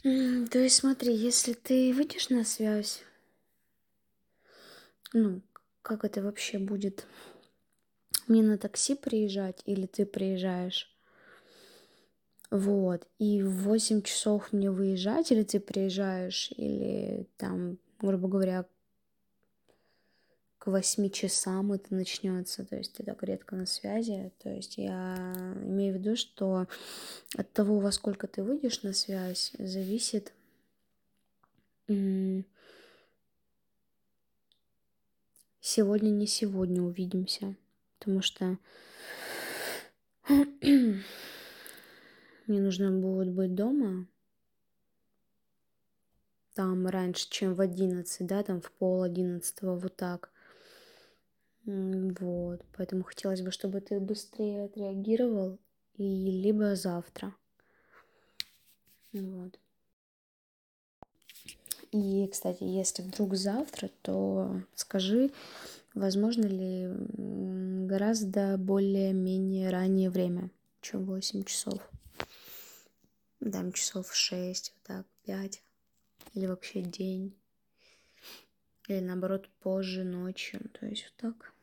То есть смотри, если ты выйдешь на связь, ну, как это вообще будет? Мне на такси приезжать или ты приезжаешь? Вот. И в 8 часов мне выезжать, или ты приезжаешь, или там, грубо говоря, к 8 часам это начнется. То есть ты так редко на связи. То есть я имею в виду, что от того, во сколько ты выйдешь на связь, зависит сегодня, не сегодня увидимся. Потому что мне нужно будет быть дома там раньше, чем в 11, да, там в 10:30, вот так. Вот, поэтому хотелось бы, чтобы ты быстрее отреагировал, и либо завтра. Вот. И, кстати, если вдруг завтра, то скажи, возможно ли гораздо более-менее раннее время, чем 8 часов. Дам часов 6, вот так, 5, или вообще день, или наоборот позже, ночью, то есть вот так.